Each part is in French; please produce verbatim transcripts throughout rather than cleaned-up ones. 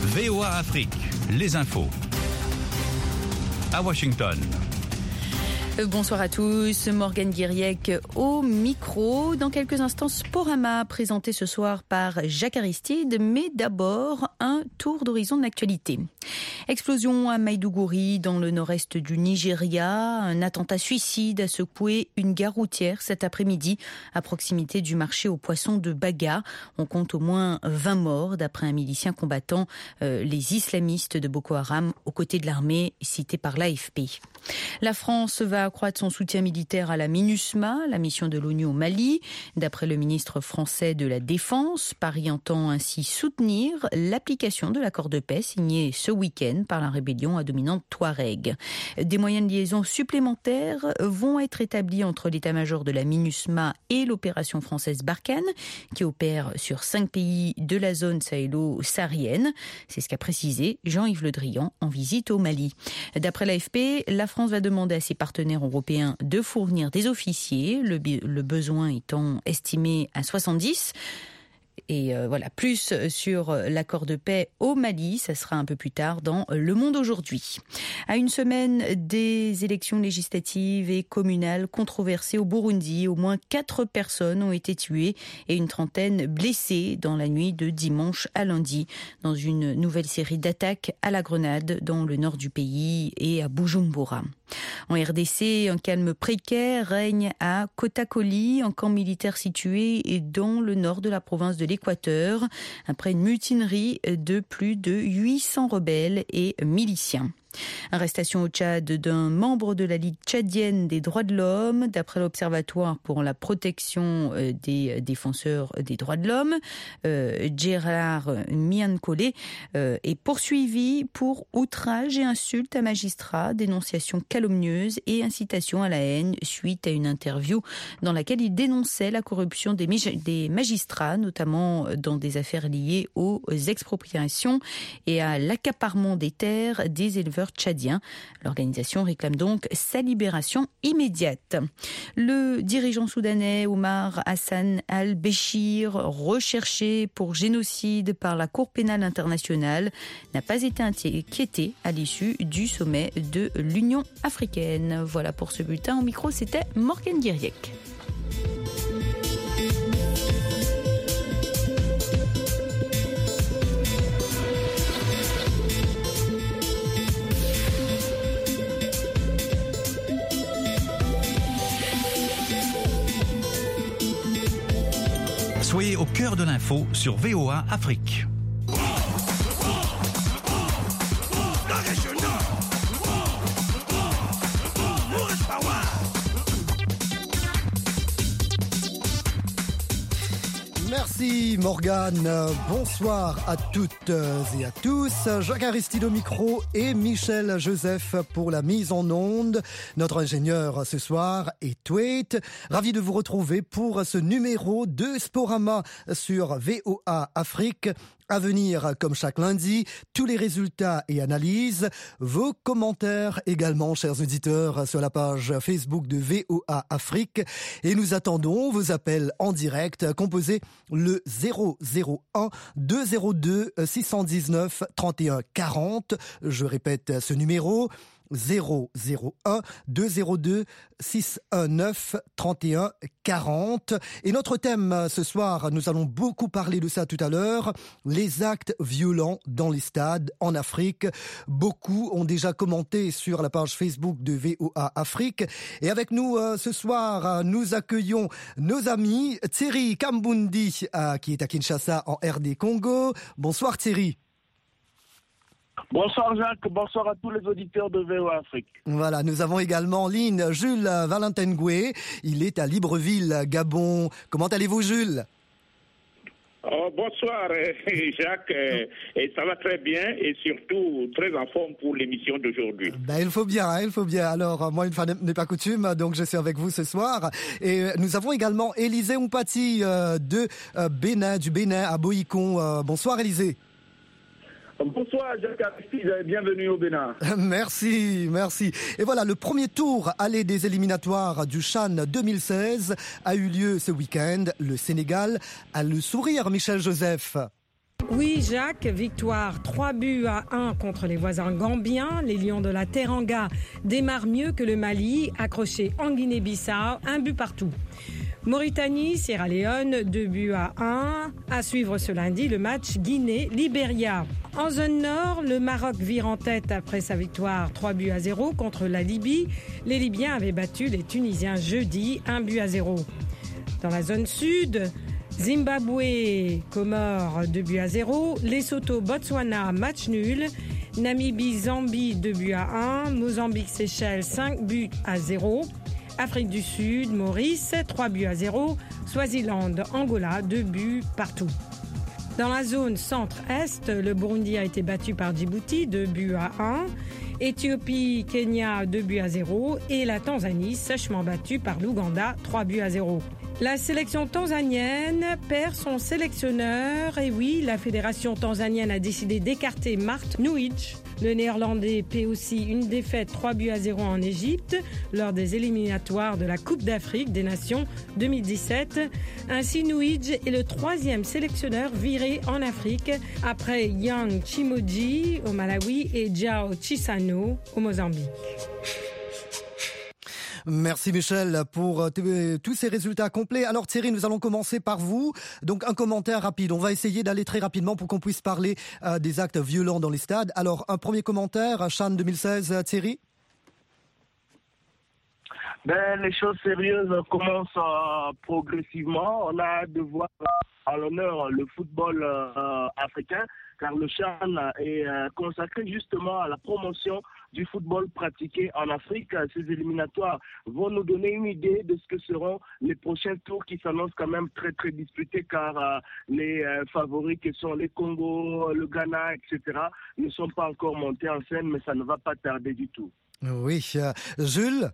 V O A Afrique, les infos. À Washington. Bonsoir à tous, Morgane Guiriec au micro. Dans quelques instants, Sporama présenté ce soir par Jacques Aristide, mais d'abord un tour d'horizon de l'actualité. Explosion à Maïdougouri, dans le nord-est du Nigeria. Un attentat suicide a secoué une gare routière cet après-midi à proximité du marché aux poissons de Baga. On compte au moins vingt morts d'après un milicien combattant euh, les islamistes de Boko Haram aux côtés de l'armée, cité par l'A F P. La France va accroître son soutien militaire à la MINUSMA, la mission de l'ONU au Mali. D'après le ministre français de la Défense, Paris entend ainsi soutenir l'application de l'accord de paix signé ce week-end par la rébellion à dominante Touareg. Des moyens de liaison supplémentaires vont être établis entre l'état-major de la MINUSMA et l'opération française Barkhane, qui opère sur cinq pays de la zone sahélo-saharienne. C'est ce qu'a précisé Jean-Yves Le Drian en visite au Mali. D'après l'A F P, la France va demander à ses partenaires européens de fournir des officiers, le, le besoin étant estimé à soixante-dix. Et euh, voilà, plus sur l'accord de paix au Mali, ça sera un peu plus tard dans Le Monde aujourd'hui. À une semaine des élections législatives et communales controversées au Burundi, au moins quatre personnes ont été tuées et une trentaine blessées dans la nuit de dimanche à lundi, dans une nouvelle série d'attaques à la grenade dans le nord du pays et à Bujumbura. En R D C, un calme précaire règne à Kotakoli, un camp militaire situé dans le nord de la province de l'Équateur, après une mutinerie de plus de huit cents rebelles et miliciens. Arrestation au Tchad d'un membre de la Ligue tchadienne des droits de l'homme, d'après l'Observatoire pour la protection des défenseurs des droits de l'homme. Euh, Gérard Miankole euh, est poursuivi pour outrage et insulte à magistrat, dénonciation calomnieuse et incitation à la haine suite à une interview dans laquelle il dénonçait la corruption des, des magistrats, notamment dans des affaires liées aux expropriations et à l'accaparement des terres des éleveurs tchadien. L'organisation réclame donc sa libération immédiate. Le dirigeant soudanais Omar Hassan al-Béchir, recherché pour génocide par la Cour pénale internationale, n'a pas été inquiété à l'issue du sommet de l'Union africaine. Voilà pour ce bulletin. Au micro, c'était Morgane Guiriec. Soyez au cœur de l'info sur V O A Afrique. Merci Morgane, bonsoir à toutes et à tous. Jacques Aristide au micro et Michel Joseph pour la mise en onde. Notre ingénieur ce soir est Tweet. Ravi de vous retrouver pour ce numéro de Sporama sur V O A Afrique. À venir, comme chaque lundi, tous les résultats et analyses, vos commentaires également, chers auditeurs, sur la page Facebook de V O A Afrique. Et nous attendons vos appels en direct, composez le zéro zéro un deux zéro deux six un neuf trois un quatre zéro. Je répète ce numéro. zéro zéro un deux zéro deux six un neuf trois un quatre zéro. Et notre thème ce soir, nous allons beaucoup parler de ça tout à l'heure, les actes violents dans les stades en Afrique. Beaucoup ont déjà commenté sur la page Facebook de V O A Afrique. Et avec nous euh, ce soir, nous accueillons nos amis Thierry Kambundi, euh, qui est à Kinshasa en R D Congo. Bonsoir Thierry. Bonsoir Jacques, bonsoir à tous les auditeurs de V O A Afrique. Voilà, nous avons également en ligne Jules Valentin Goué. Il est à Libreville, Gabon. Comment allez-vous Jules ? Oh, bonsoir Jacques, et ça va très bien et surtout très en forme pour l'émission d'aujourd'hui. Ben, il faut bien, hein, il faut bien. Alors, moi, une fois n'est pas coutume, donc je suis avec vous ce soir. Et nous avons également Élisée Ompati euh, de euh, Bénin, du Bénin à Boïcon. Euh, bonsoir Élisée. Bonsoir Jacques Aristide, bienvenue au Bénin. Merci, merci. Et voilà, le premier tour aller des éliminatoires du CHAN deux mille seize a eu lieu ce week-end. Le Sénégal a le sourire, Michel Joseph. Oui, Jacques, victoire trois buts à un contre les voisins gambiens. Les Lions de la Teranga démarrent mieux que le Mali, accroché en Guinée-Bissau, un but partout. Mauritanie, Sierra Leone, deux buts à un. À suivre ce lundi, le match Guinée-Libéria. En zone nord, le Maroc vire en tête après sa victoire trois buts à zéro contre la Libye. Les Libyens avaient battu les Tunisiens jeudi, un but à zéro. Dans la zone sud, Zimbabwe, Comores, deux buts à zéro. Lesotho, Botswana, match nul. Namibie, Zambie, deux buts à un. Mozambique, Seychelles, cinq buts à zéro. Afrique du Sud, Maurice, trois buts à zéro. Swaziland, Angola, deux buts partout. Dans la zone centre-est, le Burundi a été battu par Djibouti, deux buts à un. Éthiopie, Kenya, deux buts à zéro. Et la Tanzanie, sèchement battue par l'Ouganda, trois buts à zéro. La sélection tanzanienne perd son sélectionneur. Et oui, la fédération tanzanienne a décidé d'écarter Mart Nuij. Le néerlandais paie aussi une défaite trois buts à zéro en Égypte lors des éliminatoires de la Coupe d'Afrique des Nations deux mille dix-sept. Ainsi, Nuij est le troisième sélectionneur viré en Afrique après Yang Chimoji au Malawi et João Chissano au Mozambique. Merci Michel pour t- tous ces résultats complets. Alors Thierry, nous allons commencer par vous. Donc un commentaire rapide. On va essayer d'aller très rapidement pour qu'on puisse parler euh, des actes violents dans les stades. Alors un premier commentaire, CHAN deux mille seize, Thierry. Ben, les choses sérieuses commencent euh, progressivement. On a de voir à l'honneur le football euh, africain, car le CHAN est euh, consacré justement à la promotion du football pratiqué en Afrique. Ces éliminatoires vont nous donner une idée de ce que seront les prochains tours qui s'annoncent quand même très très disputés, car euh, les euh, favoris qui sont les Congo, le Ghana, et cetera ne sont pas encore montés en scène, mais ça ne va pas tarder du tout. Oui, euh, Jules.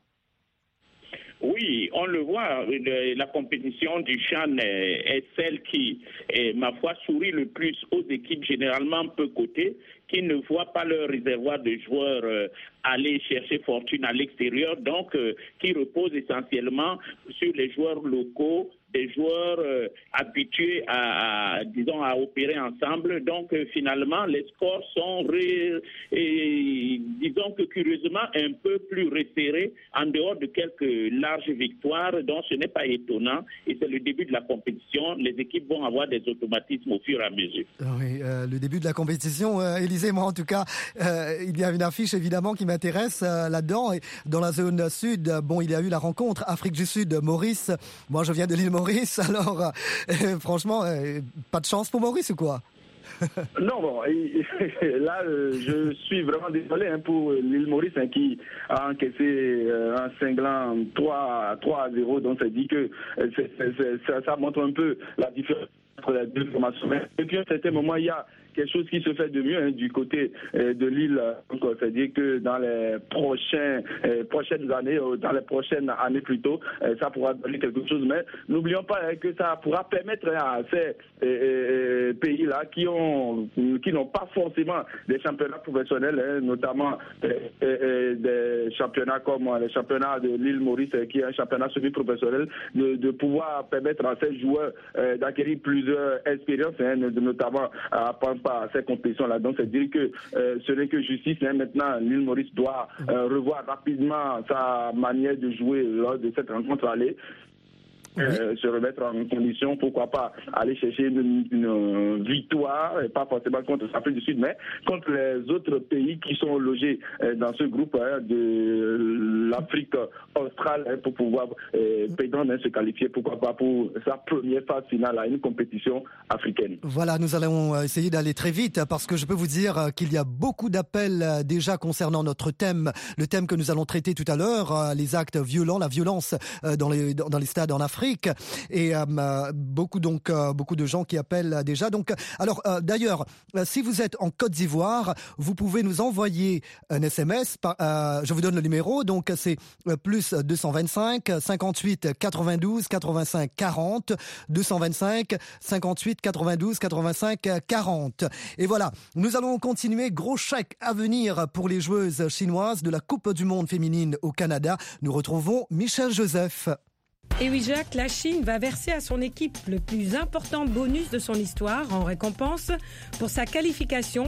Oui, on le voit, la compétition du CHAN est celle qui, ma foi, sourit le plus aux équipes généralement peu cotées, qui ne voient pas leur réservoir de joueurs euh, aller chercher fortune à l'extérieur, donc euh, qui reposent essentiellement sur les joueurs locaux, des joueurs euh, habitués à, à, disons, à opérer ensemble. Donc, euh, finalement, les scores sont, ré, et, disons que curieusement, un peu plus resserrés en dehors de quelques larges victoires, donc ce n'est pas étonnant. Et c'est le début de la compétition. Les équipes vont avoir des automatismes au fur et à mesure. Oui, euh, le début de la compétition, euh, Élisée, moi en tout cas, euh, il y a une affiche évidemment qui m'intéresse euh, là-dedans. Et dans la zone sud, bon, il y a eu la rencontre Afrique du Sud, Maurice. Moi, je viens de l'île Maurice, alors euh, franchement, euh, pas de chance pour Maurice ou quoi? Non, bon, et, et, là, euh, je suis vraiment désolé hein, pour l'île Maurice hein, qui a encaissé euh, un cinglant trois à zéro, donc ça dit que euh, c'est, c'est, c'est, ça, ça montre un peu la différence entre les deux formations. Et puis à un certain moment, il y a quelque chose qui se fait de mieux hein, du côté euh, de l'île. Donc, c'est-à-dire que dans les prochains, euh, prochaines années, euh, dans les prochaines années plutôt, euh, ça pourra donner quelque chose. Mais n'oublions pas hein, que ça pourra permettre hein, à ces euh, euh, pays-là qui ont, qui n'ont pas forcément des championnats professionnels, hein, notamment euh, euh, des championnats comme les championnats de l'île Maurice, euh, qui est un championnat semi-professionnel, de, de pouvoir permettre à ces joueurs euh, d'acquérir plusieurs expériences, hein, notamment à prendre à ces compétitions-là. Donc, c'est dire que euh, ce n'est que justice. Hein. Maintenant, l'île Maurice doit euh, revoir rapidement sa manière de jouer lors de cette rencontre aller. Euh, se remettre en condition, pourquoi pas aller chercher une, une victoire, et pas forcément contre l'Afrique du Sud, mais contre les autres pays qui sont logés euh, dans ce groupe hein, de l'Afrique australe hein, pour pouvoir euh, prétendre hein, se qualifier, pourquoi pas pour sa première phase finale à une compétition africaine. Voilà, nous allons essayer d'aller très vite parce que je peux vous dire qu'il y a beaucoup d'appels déjà concernant notre thème, le thème que nous allons traiter tout à l'heure, les actes violents, la violence dans les, dans les stades en Afrique. Et euh, beaucoup donc euh, beaucoup de gens qui appellent déjà. Donc, alors euh, d'ailleurs, si vous êtes en Côte d'Ivoire, vous pouvez nous envoyer un S M S. Par, euh, je vous donne le numéro. Donc c'est plus deux cent vingt-cinq cinquante-huit quatre-vingt-douze quatre-vingt-cinq quarante deux cent vingt-cinq cinquante-huit quatre-vingt-douze quatre-vingt-cinq quarante. Et voilà, nous allons continuer. Gros chèque à venir pour les joueuses chinoises de la Coupe du Monde féminine au Canada. Nous retrouvons Michel Joseph. Et oui, Jacques, la Chine va verser à son équipe le plus important bonus de son histoire en récompense pour sa qualification